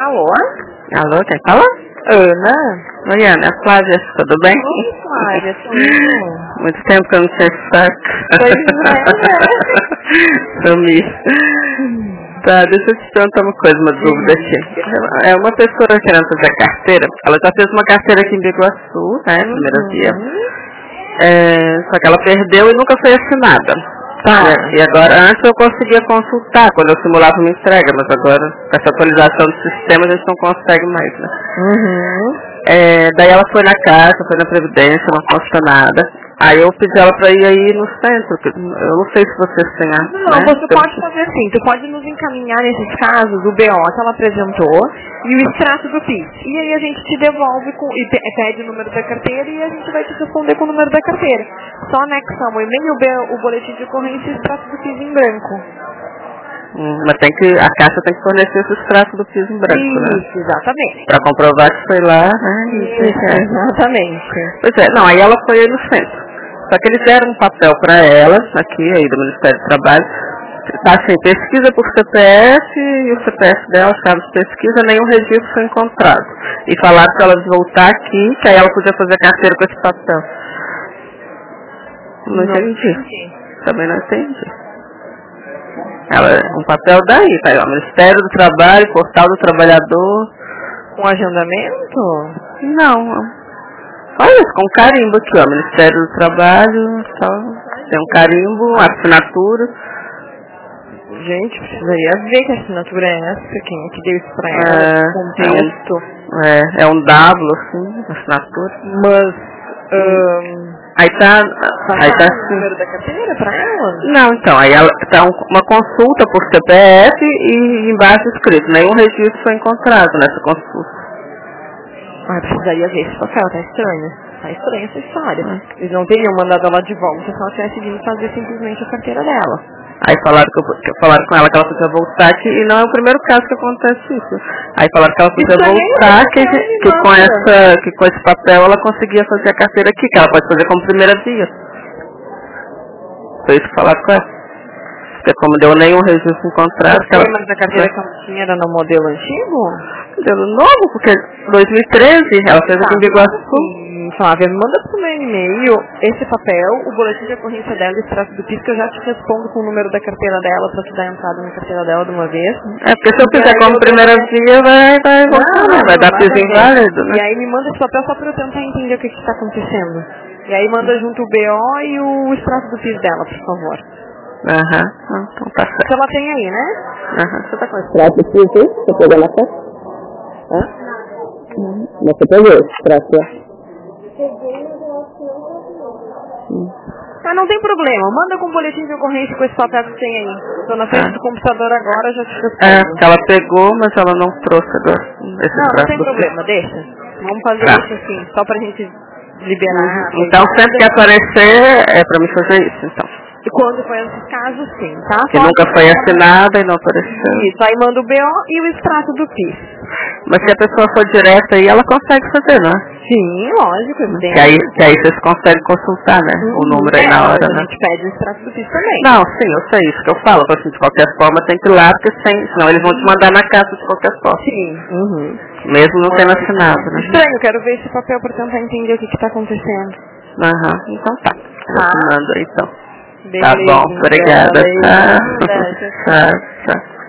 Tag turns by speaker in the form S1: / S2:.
S1: Alô?
S2: Alô, quem fala?
S1: Ana?
S2: Oi, Ana, é Flávia, tudo bem?
S1: Oi, Flávia, tudo.
S2: Muito tempo que eu não sei saco.
S1: Pois é.
S2: Sumi. Tá, deixa eu te perguntar uma coisa, uma dúvida aqui. É uma pessoa querendo fazer a carteira, ela já fez uma carteira aqui em Biguaçu, né, primeira via. Só que ela perdeu e nunca foi assinada.
S1: Tá.
S2: E agora, antes eu conseguia consultar quando eu simulava uma entrega, mas agora, com essa atualização do sistema, a gente não consegue mais, né? Daí ela foi na caixa, foi na Previdência, não consta nada. Aí eu pedi ela pra ir aí no centro, que eu não sei se vocês têm a...
S1: Não, né? Você pode fazer assim, tu pode nos encaminhar nesses casos o BO que ela apresentou e o extrato do PIS. E aí a gente te devolve e pede o número da carteira e a gente vai te responder com o número da carteira. Só anexamos o e-mail, o boletim de ocorrência e o extrato do PIS em branco.
S2: Mas a caixa tem que fornecer esse extrato do PIS em branco, né?
S1: Isso, exatamente.
S2: Pra comprovar que foi lá, né?
S1: Isso, exatamente.
S2: Pois é, não, aí ela foi aí no centro. Só que eles deram um papel para ela, aqui aí do Ministério do Trabalho, tá assim, pesquisa por CPF, e o CPF dela, estava de pesquisa, nenhum registro foi encontrado. E falaram para ela voltar aqui, que aí ela podia fazer carteira com esse papel. Não entendi. Também não entendi. Um papel daí, tá aí, ó, Ministério do Trabalho, Portal do Trabalhador.
S1: Com agendamento?
S2: Não. Olha isso, com carimbo aqui, ó, Ministério do Trabalho, tem um carimbo, assinatura.
S1: Gente, precisaria ver que assinatura é essa, quem que deu isso pra ela, contexto.
S2: É um W, assim, assinatura.
S1: Mas,
S2: aí tá
S1: assim. O número da carteira pra ela?
S2: Não, então, aí ela tá uma consulta por CPF e embaixo escrito, nenhum registro foi encontrado nessa consulta.
S1: Precisaria ver esse papel, tá estranho. Tá estranha essa história. Eles não teriam mandado ela de volta se ela tivesse vindo fazer simplesmente a carteira dela.
S2: Aí falaram com ela que ela podia voltar aqui, e não é o primeiro caso que acontece isso. Aí falaram que ela podia voltar, que com esse papel ela conseguia fazer a carteira aqui, que ela pode fazer como primeira via. Foi isso que falaram com ela. Porque como deu nenhum registro encontrado...
S1: Mas a carteira que ela tinha era no modelo antigo?
S2: Modelo novo, porque 2013 ela fez aqui em Biguaçu.
S1: Flávia, me manda pro meu e-mail esse papel, o boletim de ocorrência dela e o extrato do PIS, que eu já te respondo com o número da carteira dela pra te dar entrada na carteira dela de uma vez.
S2: Porque se eu fizer como primeira via, vai voltar, vai dar PIS inválido, né?
S1: E aí me manda esse papel só pra eu tentar entender o que está acontecendo. E aí manda junto o BO e o extrato do PIS dela, por favor.
S2: Então tá certo.
S1: Você ela tem aí, né?
S2: Você tá com esse extrato do PIS aí? Você pegou na foto? Você pegou esse extrato?
S1: Não tem problema, manda com o boletim de ocorrência com esse papel que tem aí. Tô na frente do computador agora, já te respondo.
S2: Ela pegou, mas ela não trouxe esse
S1: extrato. Não tem problema, deixa. Vamos fazer isso assim, só pra gente liberar.
S2: Então sempre que aparecer, é pra mim fazer isso, então.
S1: E quando foi esses casos, sim, tá?
S2: Que nunca foi assinada e não apareceu.
S1: Isso, aí manda o BO e o extrato do PIS.
S2: Mas se a pessoa for direto aí, ela consegue fazer, né?
S1: Sim, lógico.
S2: Que aí vocês conseguem consultar, né? O número aí na hora, né?
S1: A gente pede o extrato do PIS também.
S2: Não, sim, eu sei isso que eu falo. Assim, de qualquer forma tem que ir lá, porque senão eles vão te mandar na casa de qualquer forma.
S1: Sim.
S2: Mesmo não tendo assinado, né?
S1: Estranho, quero ver esse papel pra tentar entender o que tá acontecendo.
S2: Então tá. Eu mando aí, então.
S1: Beleza,
S2: tá bom, obrigada. Tchau.